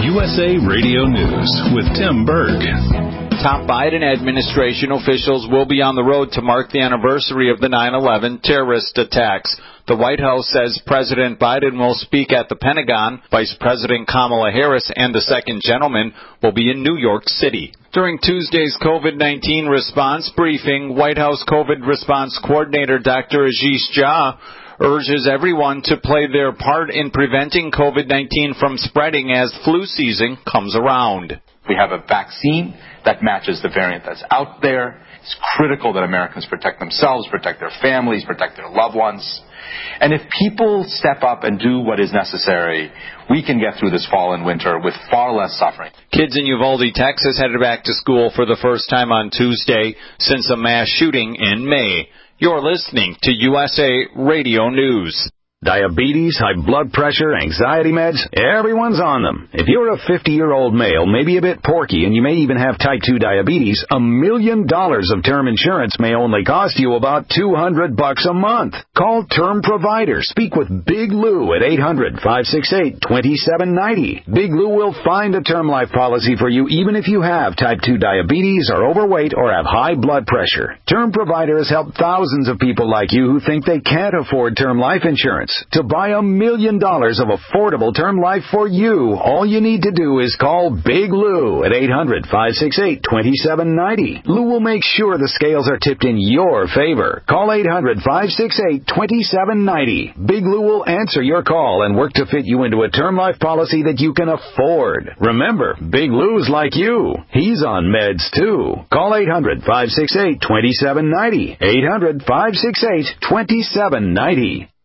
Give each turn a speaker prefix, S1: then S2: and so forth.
S1: USA Radio News with Tim Berg.
S2: Top Biden administration officials will be on the road to mark the anniversary of the 9/11 terrorist attacks. The White House says President Biden will speak at the Pentagon. Vice President Kamala Harris and the second gentleman will be in New York City. During Tuesday's COVID-19 response briefing, White House COVID response coordinator Dr. Ashish Jha urges everyone to play their part in preventing COVID-19 from spreading as flu season comes around.
S3: We have a vaccine that matches the variant that's out there. It's critical that Americans protect themselves, protect their families, protect their loved ones. And if people step up and do what is necessary, we can get through this fall and winter with far less suffering.
S2: Kids in Uvalde, Texas headed back to school for the first time on Tuesday since a mass shooting in May. You're listening to USA Radio News.
S4: Diabetes, high blood pressure, anxiety meds, everyone's on them. If you're a 50-year-old male, maybe a bit porky, and you may even have type 2 diabetes, $1 million of term insurance may only cost you about $200 a month. Call Term Provider. Speak with Big Lou at 800-568-2790. Big Lou will find a term life policy for you even if you have type 2 diabetes, are overweight, or have high blood pressure. Term Provider has helped thousands of people like you who think they can't afford term life insurance. To buy $1 million of affordable term life for you, all you need to do is call Big Lou at 800-568-2790. Lou will make sure the scales are tipped in your favor. Call 800-568-2790. Big Lou will answer your call and work to fit you into a term life policy that you can afford. Remember, Big Lou's like you. He's on meds too. Call 800-568-2790. 800-568-2790.